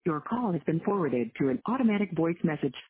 Your call has been forwarded to an automatic voice message